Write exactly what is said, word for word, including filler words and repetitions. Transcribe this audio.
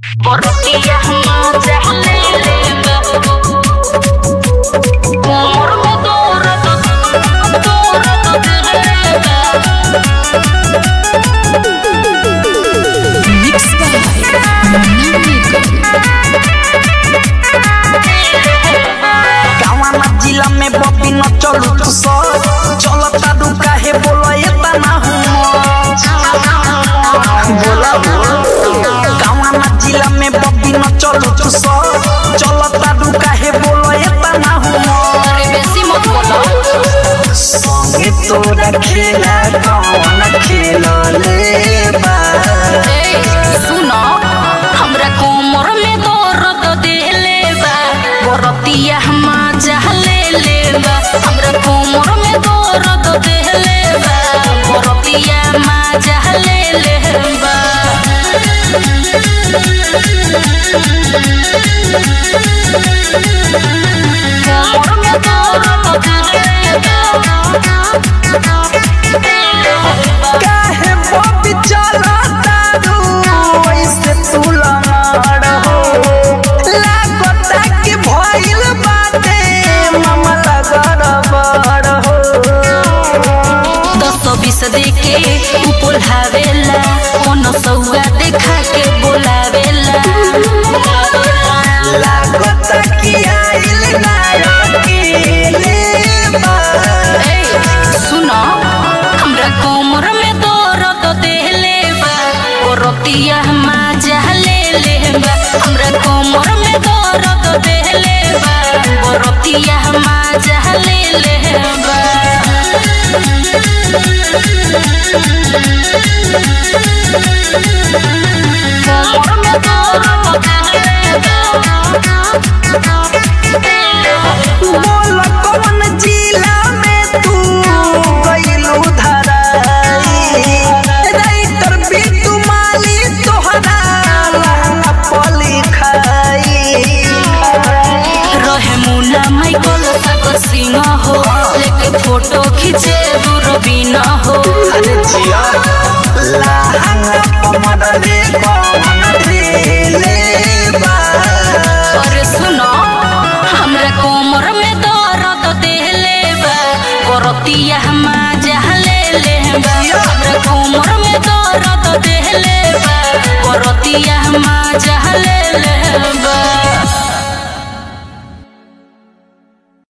Borratia manja leleba Umur medora medora leleba Mixed by Namigo गाँव जिला में बपी न चलू तू सर चलता रुका है बोला ये तना हूँ बोला गाँव जिला में बपी न चलू तू सर चलता रुका है बोला ये तना हूँ अरे बेसी मत बोलो संगे तोरा खेला कौन खेला लेबा सुनो हमरा कोमर में दर्द देले बा बरतिया मजा लेलेबा हमरा कोमर में दर्द देले बा बरतिया मजा लेलेबा कोमर में दर्द देलेबा काहे बपी चलता रू ऐसे तू लमाड़ हो लागता कि भइल बाटे मामला गड़बड़ हो दस बीस देके ऊपर हावेला मन सौआ देखा के बोलावेला लागता कि आइल नायकेले बा ए सुनो हमरा कोमर में दर्द देले बा बरतिया मजा लेले बा हमरा कोमर में दर्द देले बा बरतिया मजा लेले बा कोमर में दर्द देले बोल कौन जिला में तू गइलू धराई राइटर बिट्टू माली तोहरा लहंगा पली खाई रहे मुला माइकल सागर सिंह हो लेके फोटो खींचे दूरबीन हो अरे जिया लहंगा पमर रे कौन ढेले बा अरे सुनो हमरा कोमर में दर्द देले बा बरतिया मजा लेले बा हमरा कोमर में दर्द देले बा बरतिया मजा लेले बा